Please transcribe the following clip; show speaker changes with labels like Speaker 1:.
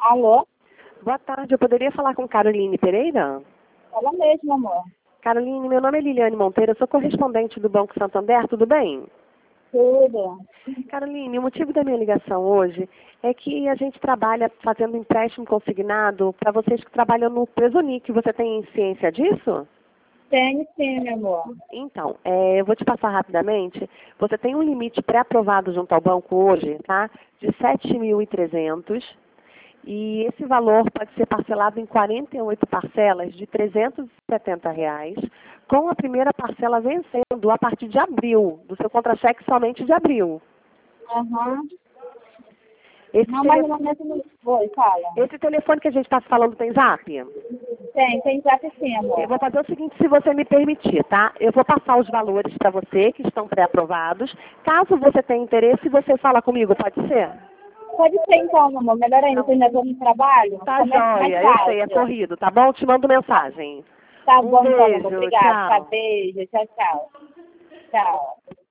Speaker 1: Alô?
Speaker 2: Boa tarde, eu poderia falar com Caroline Pereira?
Speaker 1: Ela mesma, amor.
Speaker 2: Caroline, meu nome é Liliane Monteiro, eu sou correspondente do Banco Santander, tudo bem?
Speaker 1: Tudo.
Speaker 2: Caroline, o motivo da minha ligação hoje é que a gente trabalha fazendo empréstimo consignado para vocês que trabalham no Presonic. Você tem ciência disso?
Speaker 1: Tenho sim, meu amor.
Speaker 2: Então, eu vou te passar rapidamente. Você tem um limite pré-aprovado junto ao banco hoje, tá? De 7.300. E esse valor pode ser parcelado em 48 parcelas de R$ 370, com a primeira parcela vencendo a partir de abril, do seu contra-cheque somente de abril.
Speaker 1: Aham.
Speaker 2: Esse,
Speaker 1: Não, mas no momento não foi, fala.
Speaker 2: esse telefone que a gente está falando tem zap?
Speaker 1: Tem zap sim, amor.
Speaker 2: Eu vou fazer o seguinte, se você me permitir, tá? Eu vou passar os valores para você, que estão pré-aprovados. Caso você tenha interesse, você fala comigo, pode ser?
Speaker 1: Pode ser então, meu amor. Melhor ainda, você ainda estou no trabalho.
Speaker 2: Tá
Speaker 1: Começa mais
Speaker 2: joia, eu sei, é
Speaker 1: fácil.
Speaker 2: corrido, tá bom? Te mando mensagem.
Speaker 1: Tá
Speaker 2: Um
Speaker 1: bom, então, meu amor.
Speaker 2: beijo,
Speaker 1: Obrigada. Tá,
Speaker 2: tchau.
Speaker 1: beijo. Tchau, tchau. Tchau.